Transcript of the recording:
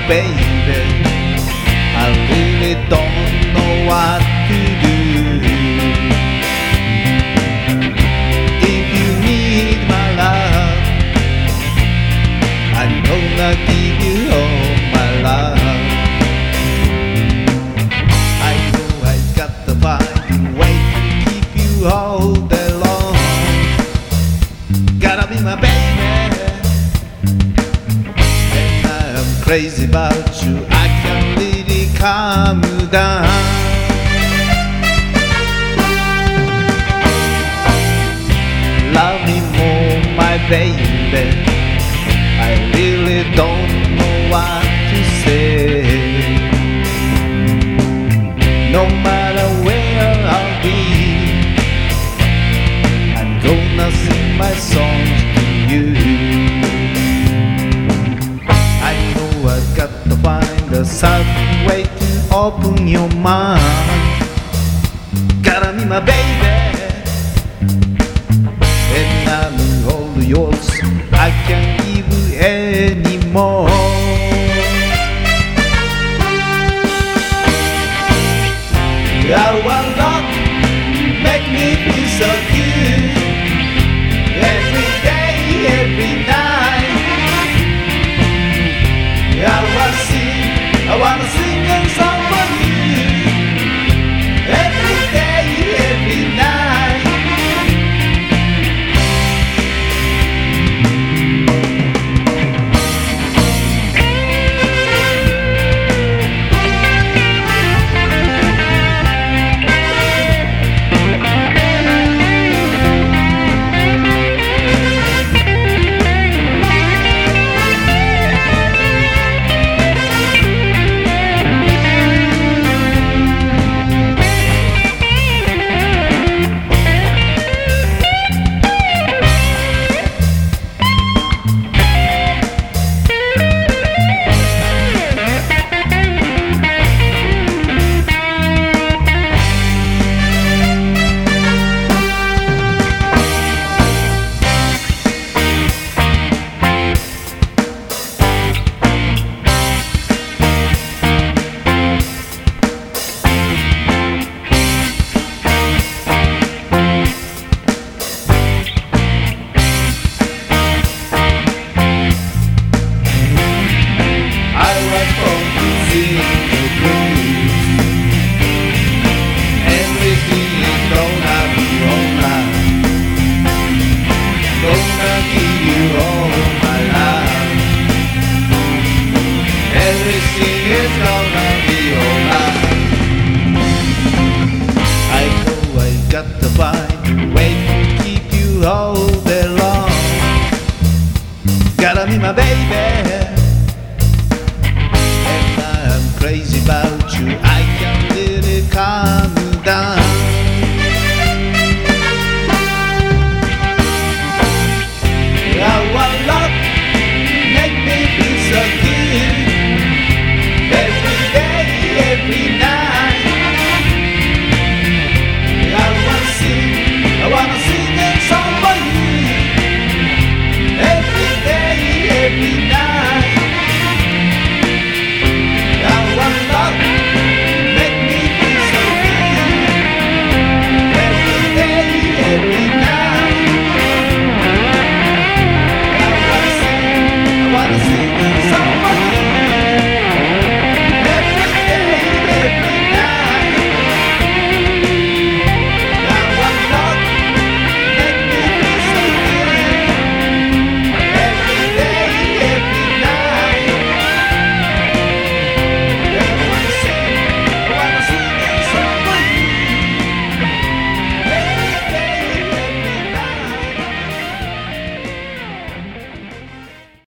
baby. I really don't know what to do. If you need my love, I'm gonna give you all my love. I know I got to find a way to keep you all day long. Gotta be my baby, and I'm crazy about you. I can't really calm you down. Love me more, my baby. I really don't know what to say. No matter where I'll be, I'm gonna sing my songs to you. I know I've got to find a certain way to open your mind. Gotta be my baby, and I'm all yours. I can't give you anymore. Our love make me feel so good. Every day, every night. I wanna sing a song for you. Every day, every night. Everything is gonna be